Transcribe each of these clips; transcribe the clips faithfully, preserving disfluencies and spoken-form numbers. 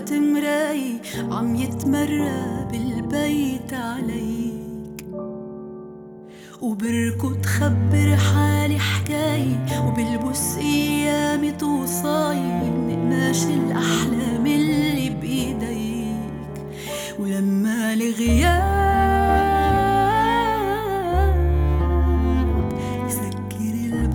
وقت مراي عم يتمرى بالبيت عليك، وبركض خبر حالي حكاي، وبلبس ايامي توصاي من قماش الاحلام اللي بايديك. ولما الغياب يسكر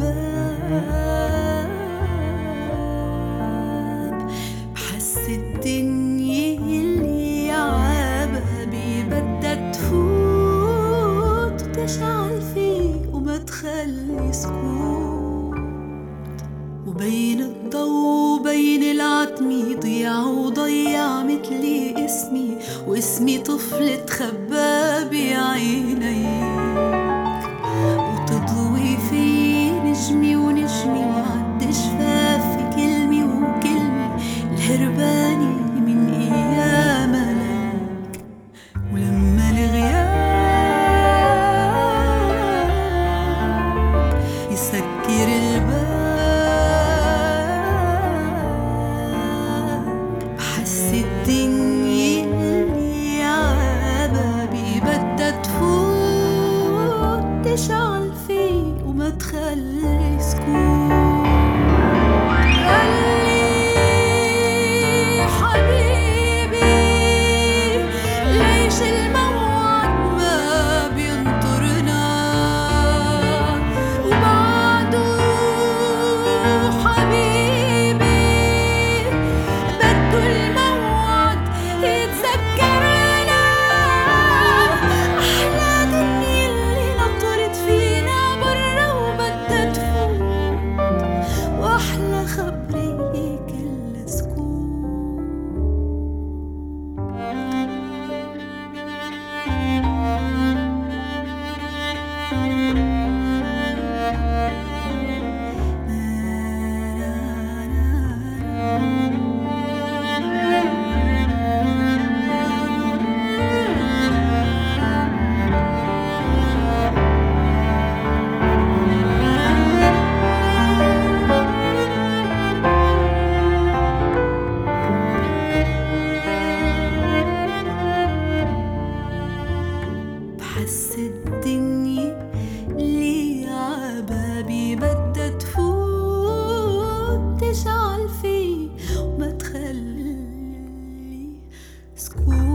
الباب، بحس الدنيا اللي عبابي بدها تفوت وتشعل فيه وما تخلي سكوت. وبين الضو وبين العتمة ضيع وضيع مثلي اسمي، واسمي طفل تخبى بعينيك. وتضوي في نجمي ونجمي وعد شفافي كلمة وكلمة الهرباني من ايام لك. ولما الغياب يسكر الباب، بحس الدنيا اللي عبابي بدها تفوت تشعل فيه وما تخلي سكوت. قالي حبيبي ليش الموعد ما بينطرنا، وبعده حبيبي بده الموعد يتذكرنا. أحلى دنيا اللي نطرت فينا برا وبدها تفوت، وأحلى خبرية كل سكوت. بحس الدنيا اللي عبابي بدها تفوت تشعل فيه وما تخلي سكوت.